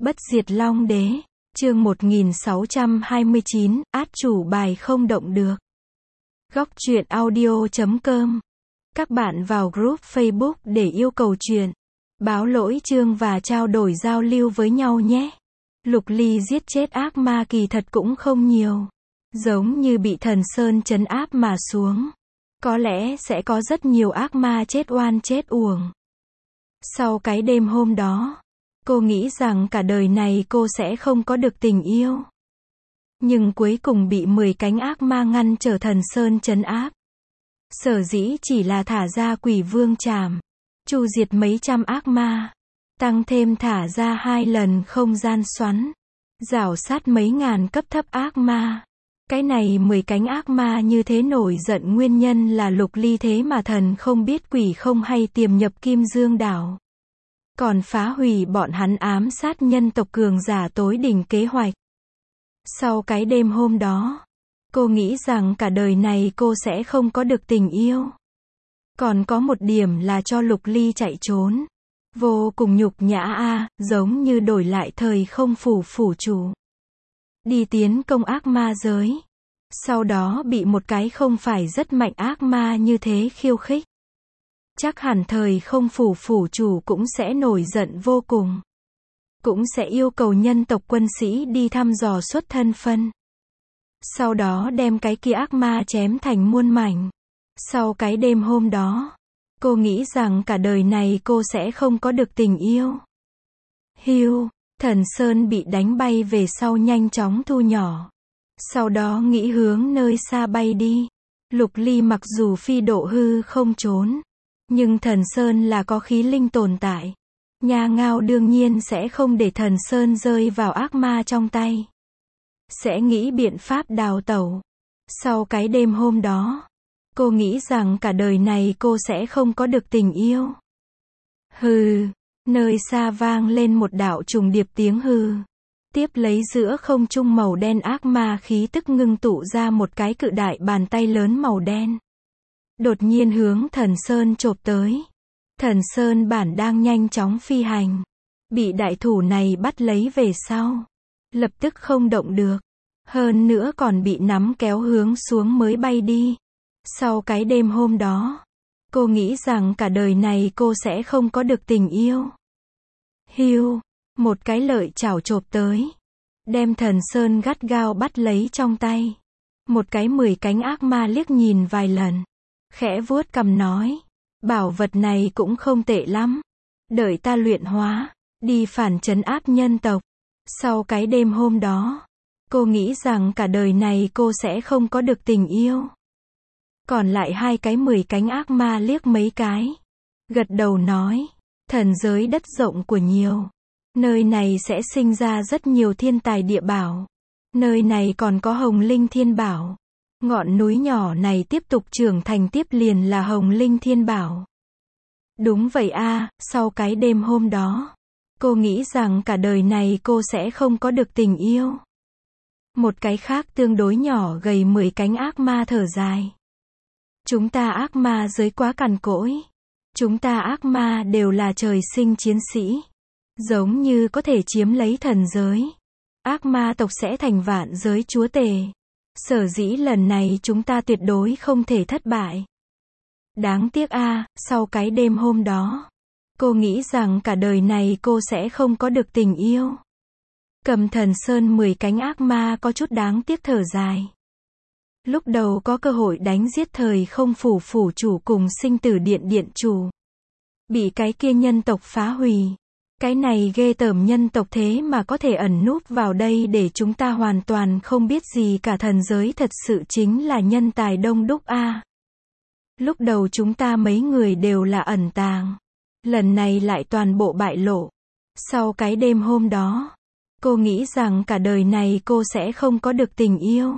Bất diệt Long Đế, chương 1629, át chủ bài không động được. Góc truyện audio.com. Các bạn vào group Facebook để yêu cầu truyện, báo lỗi chương và trao đổi giao lưu với nhau nhé. Lục Ly giết chết ác ma kỳ thật cũng không nhiều. Giống như bị thần Sơn trấn áp mà xuống. Có lẽ sẽ có rất nhiều ác ma chết oan chết uổng. Sau cái đêm hôm đó, cô nghĩ rằng cả đời này cô sẽ không có được tình yêu. Nhưng cuối cùng bị 10 cánh ác ma ngăn trở thần Sơn trấn áp. Sở dĩ chỉ là thả ra quỷ vương trảm, chu diệt mấy trăm ác ma, tăng thêm thả ra 2 lần không gian xoắn, rảo sát mấy ngàn cấp thấp ác ma. Cái này 10 cánh ác ma như thế nổi giận nguyên nhân là Lục Ly thế mà thần không biết quỷ không hay tiềm nhập Kim Dương đảo. Còn phá hủy bọn hắn ám sát nhân tộc cường giả tối đỉnh kế hoạch. Sau cái đêm hôm đó, cô nghĩ rằng cả đời này cô sẽ không có được tình yêu. Còn có một điểm là cho Lục Ly chạy trốn. Vô cùng nhục nhã a, giống như đổi lại thời không phủ chủ. Đi tiến công ác ma giới. Sau đó bị một cái không phải rất mạnh ác ma như thế khiêu khích. Chắc hẳn thời không phủ chủ cũng sẽ nổi giận vô cùng. Cũng sẽ yêu cầu nhân tộc quân sĩ đi thăm dò xuất thân phân. Sau đó đem cái kia ác ma chém thành muôn mảnh. Sau cái đêm hôm đó, cô nghĩ rằng cả đời này cô sẽ không có được tình yêu. Hiu, thần Sơn bị đánh bay về sau nhanh chóng thu nhỏ. Sau đó nghĩ hướng nơi xa bay đi. Lục Ly mặc dù phi độ hư không trốn, nhưng thần Sơn là có khí linh tồn tại. Nha Ngao đương nhiên sẽ không để thần Sơn rơi vào ác ma trong tay. Sẽ nghĩ biện pháp đào tẩu. Sau cái đêm hôm đó, cô nghĩ rằng cả đời này cô sẽ không có được tình yêu. Hừ, nơi xa vang lên một đạo trùng điệp tiếng hừ. Tiếp lấy giữa không trung màu đen ác ma khí tức ngưng tụ ra một cái cự đại bàn tay lớn màu đen. Đột nhiên hướng thần Sơn chộp tới. Thần Sơn bản đang nhanh chóng phi hành. Bị đại thủ này bắt lấy về sau. Lập tức không động được. Hơn nữa còn bị nắm kéo hướng xuống mới bay đi. Sau cái đêm hôm đó, cô nghĩ rằng cả đời này cô sẽ không có được tình yêu. Hiu, một cái lợi chảo chộp tới. Đem thần Sơn gắt gao bắt lấy trong tay. Một cái 10 cánh ác ma liếc nhìn vài lần. Khẽ vuốt cằm nói. Bảo vật này cũng không tệ lắm. Đợi ta luyện hóa, đi phản trấn áp nhân tộc. Sau cái đêm hôm đó, cô nghĩ rằng cả đời này cô sẽ không có được tình yêu. Còn lại 2 cái 10 cánh ác ma liếc mấy cái. Gật đầu nói, thần giới đất rộng của nhiều. Nơi này sẽ sinh ra rất nhiều thiên tài địa bảo. Nơi này còn có hồng linh thiên bảo. Ngọn núi nhỏ này tiếp tục trưởng thành tiếp liền là hồng linh thiên bảo. Đúng vậy a, sau cái đêm hôm đó, cô nghĩ rằng cả đời này cô sẽ không có được tình yêu. Một cái khác tương đối nhỏ gầy 10 cánh ác ma thở dài. Chúng ta ác ma giới quá cằn cỗi. Chúng ta ác ma đều là trời sinh chiến sĩ. Giống như có thể chiếm lấy thần giới. Ác ma tộc sẽ thành vạn giới chúa tể. Sở dĩ lần này chúng ta tuyệt đối không thể thất bại. Đáng tiếc a, sau cái đêm hôm đó, cô nghĩ rằng cả đời này cô sẽ không có được tình yêu. Cầm thần Sơn 10 cánh ác ma có chút đáng tiếc thở dài. Lúc đầu có cơ hội đánh giết thời không phủ chủ cùng sinh tử điện chủ. Bị cái kia nhân tộc phá hủy. Cái này ghê tởm nhân tộc thế mà có thể ẩn núp vào đây để chúng ta hoàn toàn không biết gì cả, thần giới thật sự chính là nhân tài đông đúc a. Lúc đầu chúng ta mấy người đều là ẩn tàng. Lần này lại toàn bộ bại lộ. Sau cái đêm hôm đó, cô nghĩ rằng cả đời này cô sẽ không có được tình yêu.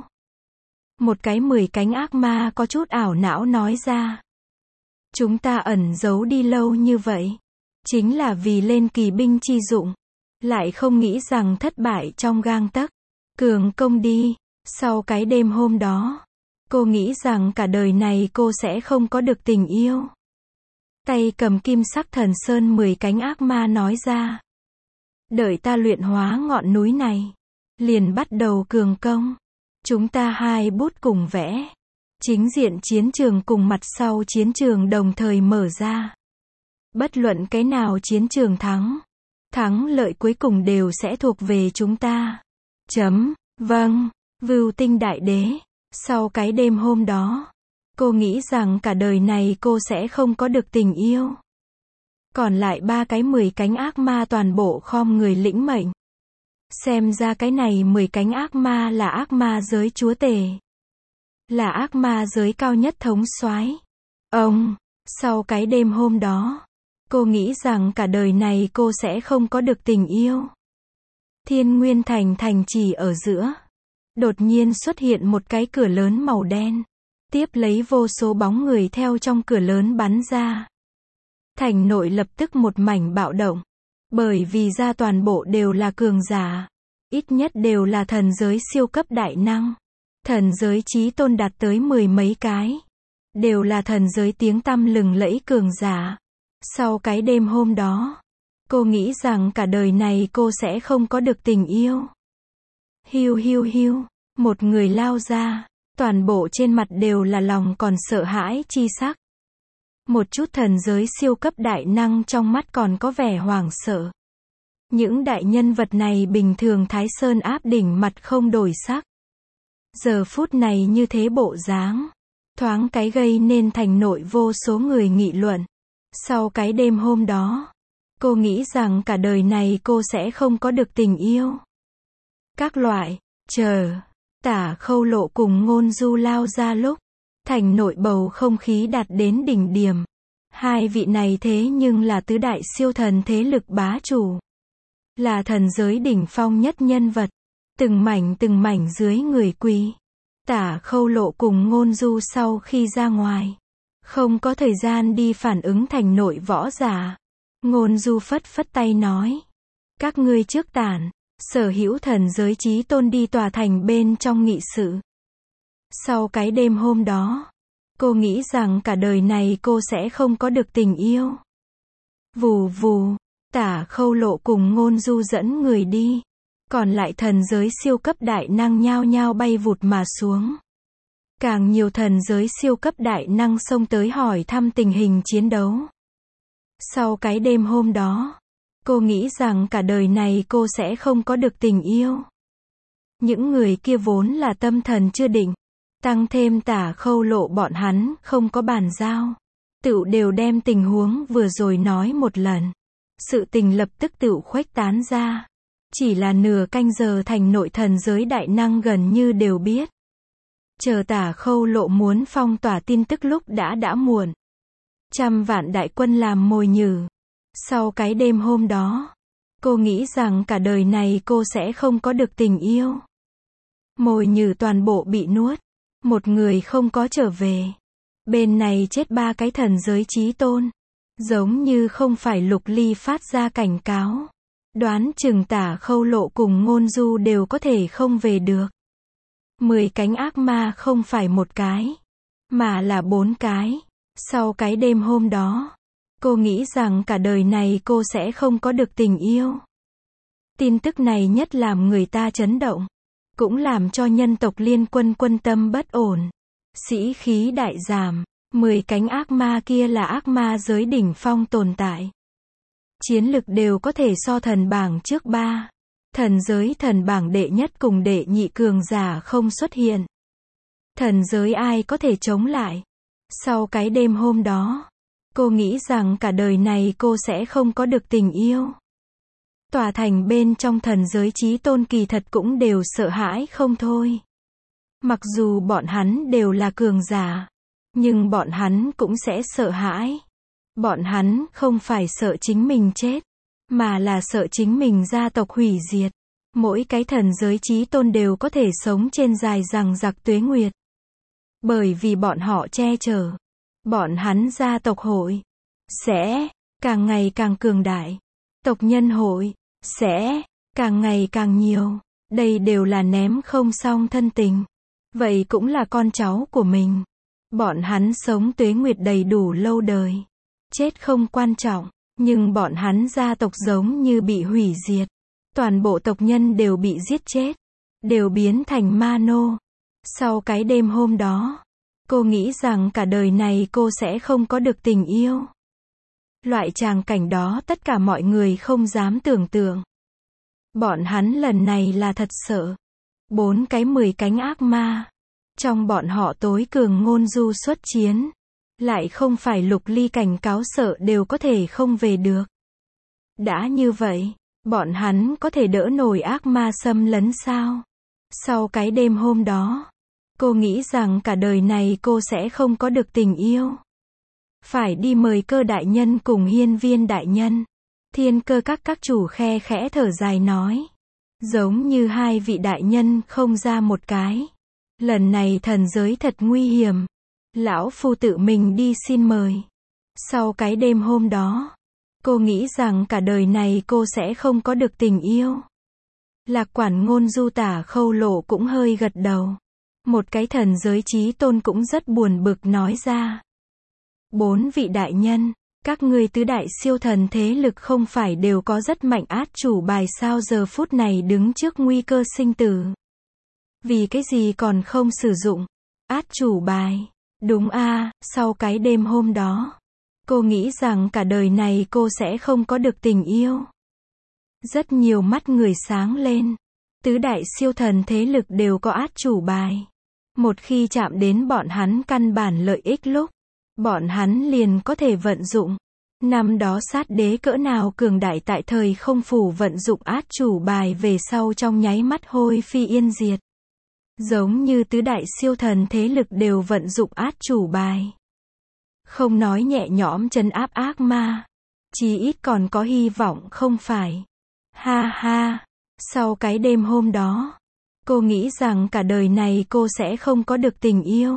Một cái 10 cánh ác ma có chút ảo não nói ra. Chúng ta ẩn giấu đi lâu như vậy. Chính là vì lên kỳ binh chi dụng. Lại không nghĩ rằng thất bại trong gang tấc. Cường công đi. Sau cái đêm hôm đó, cô nghĩ rằng cả đời này cô sẽ không có được tình yêu. Tay cầm kim sắc thần Sơn 10 cánh ác ma nói ra. Đợi ta luyện hóa ngọn núi này, liền bắt đầu cường công. Chúng ta hai bút cùng vẽ. Chính diện chiến trường cùng mặt sau chiến trường đồng thời mở ra. Bất luận cái nào chiến trường thắng, thắng lợi cuối cùng đều sẽ thuộc về chúng ta. Vâng, Vưu Tinh Đại Đế. Sau cái đêm hôm đó, cô nghĩ rằng cả đời này cô sẽ không có được tình yêu. Còn lại 10 cánh ác ma toàn bộ khom người lĩnh mệnh. Xem ra cái này 10 cánh ác ma là ác ma giới chúa tể. Là ác ma giới cao nhất thống soái. Sau cái đêm hôm đó, cô nghĩ rằng cả đời này cô sẽ không có được tình yêu. Thiên Nguyên Thành thành trì ở giữa. Đột nhiên xuất hiện một cái cửa lớn màu đen. Tiếp lấy vô số bóng người theo trong cửa lớn bắn ra. Thành nội lập tức một mảnh bạo động. Bởi vì ra toàn bộ đều là cường giả. Ít nhất đều là thần giới siêu cấp đại năng. Thần giới chí tôn đạt tới 10 mấy cái. Đều là thần giới tiếng tăm lừng lẫy cường giả. Sau cái đêm hôm đó, cô nghĩ rằng cả đời này cô sẽ không có được tình yêu. Hiu hiu hiu, một người lao ra, toàn bộ trên mặt đều là lòng còn sợ hãi chi sắc. Một chút thần giới siêu cấp đại năng trong mắt còn có vẻ hoảng sợ. Những đại nhân vật này bình thường Thái Sơn áp đỉnh mặt không đổi sắc. Giờ phút này như thế bộ dáng, thoáng cái gây nên thành nội vô số người nghị luận. Sau cái đêm hôm đó, cô nghĩ rằng cả đời này cô sẽ không có được tình yêu. Các loại, Tả Khâu Lộ cùng Ngôn Du lao ra lúc, thành nội bầu không khí đạt đến đỉnh điểm. Hai vị này thế nhưng là tứ đại siêu thần thế lực bá chủ. Là thần giới đỉnh phong nhất nhân vật. Từng mảnh dưới người quỳ. Tả Khâu Lộ cùng Ngôn Du sau khi ra ngoài, không có thời gian đi phản ứng thành nội võ giả. Ngôn Du phất phất tay nói. Các ngươi trước tản, sở hữu thần giới chí tôn đi tòa thành bên trong nghị sự. Sau cái đêm hôm đó, cô nghĩ rằng cả đời này cô sẽ không có được tình yêu. Vù vù, Tả Khâu Lộ cùng Ngôn Du dẫn người đi. Còn lại thần giới siêu cấp đại năng nhao nhao bay vụt mà xuống. Càng nhiều thần giới siêu cấp đại năng xông tới hỏi thăm tình hình chiến đấu. Sau cái đêm hôm đó, cô nghĩ rằng cả đời này cô sẽ không có được tình yêu. Những người kia vốn là tâm thần chưa định. Tăng thêm Tả Khâu Lộ bọn hắn không có bàn giao. Tựu đều đem tình huống vừa rồi nói một lần. Sự tình lập tức tựu khuếch tán ra. Chỉ là nửa canh giờ thành nội thần giới đại năng gần như đều biết. Chờ Tả Khâu Lộ muốn phong tỏa tin tức lúc đã muộn. 100 vạn đại quân làm mồi nhử. Sau cái đêm hôm đó, cô nghĩ rằng cả đời này cô sẽ không có được tình yêu. Mồi nhử toàn bộ bị nuốt. Một người không có trở về. Bên này chết 3 cái thần giới chí tôn. Giống như không phải Lục Ly phát ra cảnh cáo. Đoán chừng Tả Khâu Lộ cùng Ngôn Du đều có thể không về được. 10 cánh ác ma không phải một cái, mà là 4 cái. Sau cái đêm hôm đó, cô nghĩ rằng cả đời này cô sẽ không có được tình yêu. Tin tức này nhất làm người ta chấn động, cũng làm cho nhân tộc Liên Quân quân tâm bất ổn. Sĩ khí đại giảm, 10 cánh ác ma kia là ác ma giới đỉnh phong tồn tại. Chiến lực đều có thể so thần bảng trước 3. Thần giới thần bảng đệ nhất cùng đệ nhị cường giả không xuất hiện. Thần giới ai có thể chống lại? Sau cái đêm hôm đó, cô nghĩ rằng cả đời này cô sẽ không có được tình yêu. Tòa thành bên trong thần giới chí tôn kỳ thật cũng đều sợ hãi không thôi. Mặc dù bọn hắn đều là cường giả, nhưng bọn hắn cũng sẽ sợ hãi. Bọn hắn không phải sợ chính mình chết, mà là sợ chính mình gia tộc hủy diệt. Mỗi cái thần giới chí tôn đều có thể sống trên dài dằng dặc tuế nguyệt. Bởi vì bọn họ che chở. Bọn hắn gia tộc hội sẽ càng ngày càng cường đại. Tộc nhân hội sẽ càng ngày càng nhiều. Đây đều là ném không xong thân tình. Vậy cũng là con cháu của mình. Bọn hắn sống tuế nguyệt đầy đủ lâu đời. Chết không quan trọng, nhưng bọn hắn gia tộc giống như bị hủy diệt. Toàn bộ tộc nhân đều bị giết chết, đều biến thành ma nô. Sau cái đêm hôm đó, cô nghĩ rằng cả đời này cô sẽ không có được tình yêu. Loại tràng cảnh đó tất cả mọi người không dám tưởng tượng. Bọn hắn lần này là thật sợ. 4 cái 10 cánh ác ma. Trong bọn họ tối cường ngôn du xuất chiến. Lại không phải Lục Ly cảnh cáo sợ đều có thể không về được. Đã như vậy, bọn hắn có thể đỡ nổi ác ma xâm lấn sao? Sau cái đêm hôm đó, cô nghĩ rằng cả đời này cô sẽ không có được tình yêu. Phải đi mời Cơ đại nhân cùng Hiên Viên đại nhân. Thiên Cơ các chủ khe khẽ thở dài nói. Giống như hai vị đại nhân không ra một cái. Lần này thần giới thật nguy hiểm. Lão phu tự mình đi xin mời. Sau cái đêm hôm đó, cô nghĩ rằng cả đời này cô sẽ không có được tình yêu. Lạc Quản Ngôn Du Tả Khâu Lộ cũng hơi gật đầu. Một cái thần giới chí tôn cũng rất buồn bực nói ra. 4 vị đại nhân, các ngươi tứ đại siêu thần thế lực không phải đều có rất mạnh át chủ bài sao giờ phút này đứng trước nguy cơ sinh tử. Vì cái gì còn không sử dụng át chủ bài? Đúng a, sau cái đêm hôm đó, cô nghĩ rằng cả đời này cô sẽ không có được tình yêu. Rất nhiều mắt người sáng lên. Tứ đại siêu thần thế lực đều có át chủ bài. Một khi chạm đến bọn hắn căn bản lợi ích lúc, bọn hắn liền có thể vận dụng. Năm đó sát đế cỡ nào cường đại tại thời không phủ vận dụng át chủ bài về sau trong nháy mắt hôi phi yên diệt. Giống như tứ đại siêu thần thế lực đều vận dụng át chủ bài. Không nói nhẹ nhõm trấn áp ác ma. Chí ít còn có hy vọng không phải. Ha ha. Sau cái đêm hôm đó, cô nghĩ rằng cả đời này cô sẽ không có được tình yêu.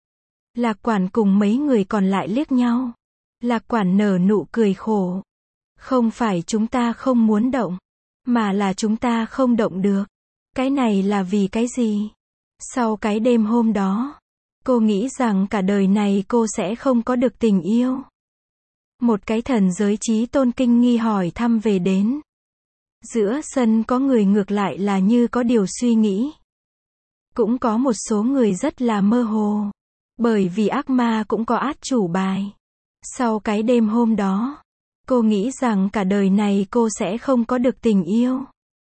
Lạc Quản cùng mấy người còn lại liếc nhau. Lạc Quản nở nụ cười khổ. Không phải chúng ta không muốn động, mà là chúng ta không động được. Cái này là vì cái gì? Sau cái đêm hôm đó, cô nghĩ rằng cả đời này cô sẽ không có được tình yêu. Một cái thần giới chí tôn kinh nghi hỏi thăm về đến. Giữa sân có người ngược lại là như có điều suy nghĩ. Cũng có một số người rất là mơ hồ. Bởi vì ác ma cũng có át chủ bài. Sau cái đêm hôm đó, cô nghĩ rằng cả đời này cô sẽ không có được tình yêu.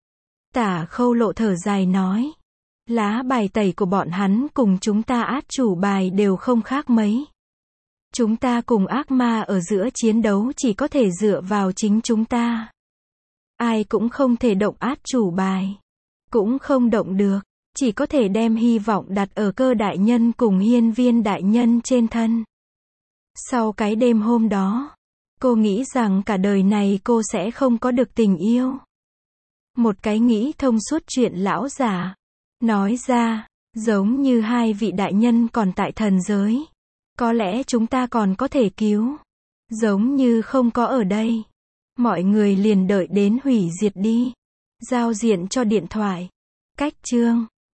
Tả Khâu Lộ thở dài nói. Lá bài tẩy của bọn hắn cùng chúng ta át chủ bài đều không khác mấy. Chúng ta cùng ác ma ở giữa chiến đấu chỉ có thể dựa vào chính chúng ta. Ai cũng không thể động át chủ bài. Cũng không động được. Chỉ có thể đem hy vọng đặt ở Cơ đại nhân cùng Hiên Viên đại nhân trên thân. Sau cái đêm hôm đó, cô nghĩ rằng cả đời này cô sẽ không có được tình yêu. Một cái nghĩ thông suốt chuyện lão giả. Nói ra, giống như hai vị đại nhân còn tại thần giới. Có lẽ chúng ta còn có thể cứu. Giống như không có ở đây. Mọi người liền đợi đến hủy diệt đi. Giao diện cho điện thoại. Cách chương